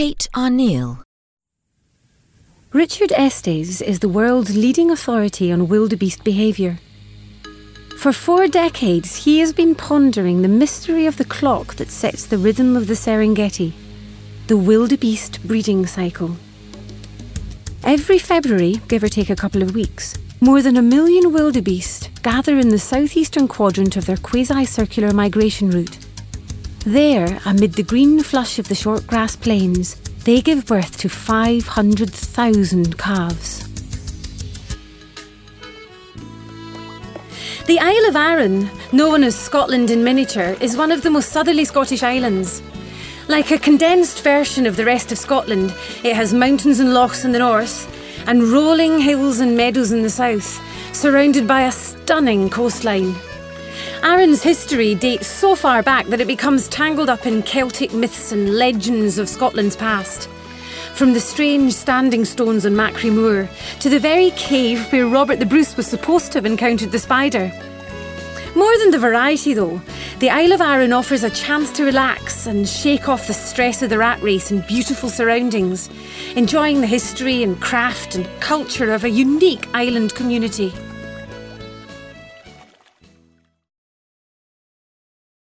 Kate Arneil. Richard Estes is the world's leading authority on wildebeest behaviour. For 4 decades, he has been pondering the mystery of the clock that sets the rhythm of the Serengeti, the wildebeest breeding cycle. Every February, give or take a couple of weeks, more than 1 million wildebeest gather in the southeastern quadrant of their quasi-circular migration route. There, amid the green flush of the short grass plains, they give birth to 500,000 calves. The Isle of Arran, known as Scotland in miniature, is one of the most southerly Scottish islands. Like a condensed version of the rest of Scotland, it has mountains and lochs in the north, and rolling hills and meadows in the south, surrounded by a stunning coastline. Arran's history dates so far back that it becomes tangled up in Celtic myths and legends of Scotland's past. From the strange standing stones on Macri Moor to the very cave where Robert the Bruce was supposed to have encountered the spider. More than the variety though, the Isle of Arran offers a chance to relax and shake off the stress of the rat race in beautiful surroundings, enjoying the history and craft and culture of a unique island community.